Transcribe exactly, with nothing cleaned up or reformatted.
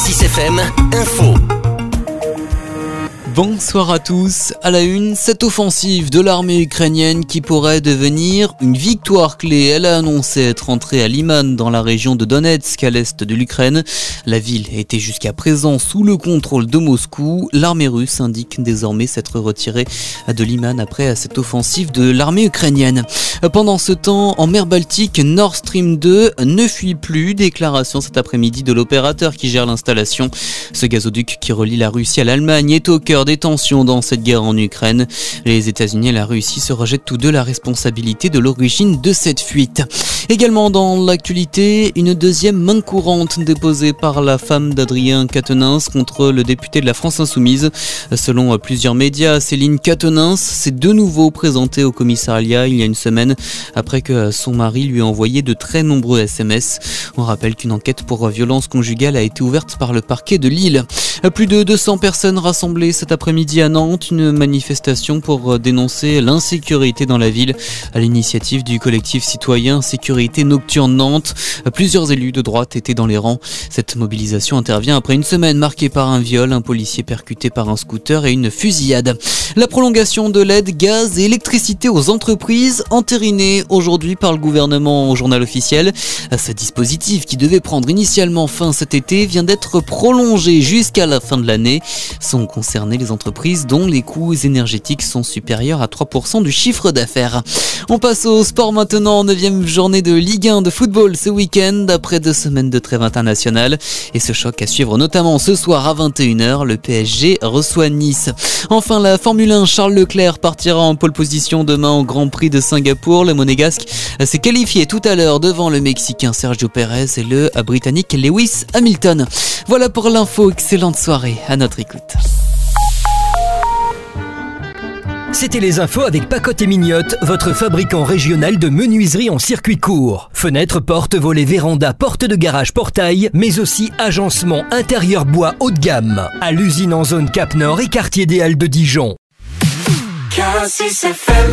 Cassis F M, info. Bonsoir à tous. À la une, cette offensive de l'armée ukrainienne qui pourrait devenir une victoire clé. Elle a annoncé être entrée à Liman dans la région de Donetsk à l'est de l'Ukraine. La ville était jusqu'à présent sous le contrôle de Moscou. L'armée russe indique désormais s'être retirée de Liman après cette offensive de l'armée ukrainienne. Pendant ce temps, en mer Baltique, Nord Stream deux ne fuit plus. Déclaration cet après-midi de l'opérateur qui gère l'installation. Ce gazoduc qui relie la Russie à l'Allemagne est au cœur des tensions dans cette guerre en Ukraine. Les États-Unis et la Russie se rejettent tous deux la responsabilité de l'origine de cette fuite. Également dans l'actualité, une deuxième main courante déposée par la femme d'Adrien Quatennens contre le député de la France Insoumise. Selon plusieurs médias, Céline Quatennens s'est de nouveau présentée au commissariat il y a une semaine après que son mari lui a envoyé de très nombreux S M S. On rappelle qu'une enquête pour violence conjugale a été ouverte par le parquet de Lille. Plus de deux cents personnes rassemblées cet après-midi à Nantes, une manifestation pour dénoncer l'insécurité dans la ville à l'initiative du collectif citoyen Sécurité Nocturne Nantes. Plusieurs élus de droite étaient dans les rangs. Cette mobilisation intervient après une semaine marquée par un viol, un policier percuté par un scooter et une fusillade. La prolongation de l'aide gaz et électricité aux entreprises entérinée aujourd'hui par le gouvernement au journal officiel. Ce dispositif qui devait prendre initialement fin cet été vient d'être prolongé jusqu'à la fin de l'année. Sont concernées les entreprises dont les coûts énergétiques sont supérieurs à trois pour cent du chiffre d'affaires. On passe au sport maintenant, neuvième journée de Ligue un de football ce week-end après deux semaines de trêve internationale. Et ce choc à suivre notamment ce soir à vingt et une heures, le P S G reçoit Nice. Enfin la Formule un, Charles Leclerc partira en pole position demain au Grand Prix de Singapour. Le Monégasque s'est qualifié tout à l'heure devant le Mexicain Sergio Pérez et le Britannique Lewis Hamilton. Voilà pour l'info, excellente soirée à notre écoute. C'était les infos avec Pacotte et Mignotte, votre fabricant régional de menuiserie en circuit court. Fenêtres, portes, volets, vérandas, portes de garage, portail, mais aussi agencement intérieur bois haut de gamme. À l'usine en zone Cap Nord et quartier des Halles de Dijon.